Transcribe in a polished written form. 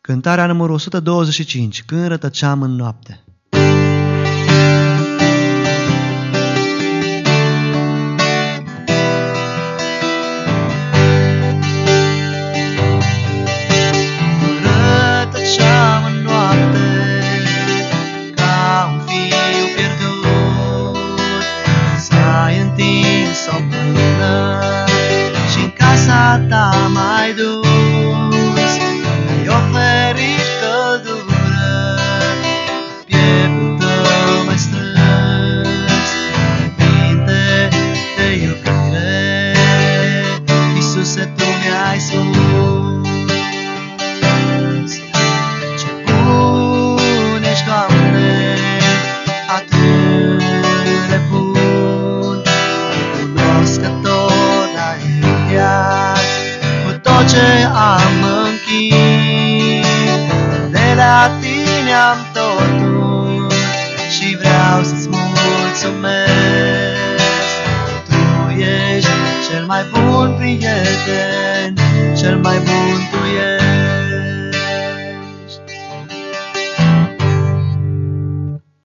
Cântarea numărul 125, Când rătăceam în noapte. Rătăceam în noapte ca un fiu pierdut. S-ai întins o mână și-n casa ta m-ai dus. Mi-ai oferit căldură, pieptul tău mai strâns, cuvinte de iubire, Iisuse, Tu mi-ai spus. Ce bun ești, Doamne, atât de bun, recunoscător înaintea, cu tot ce am închin, de la Tine am totul și vreau să-ți mulțumesc. Tu ești cel mai bun prieten, cel mai bun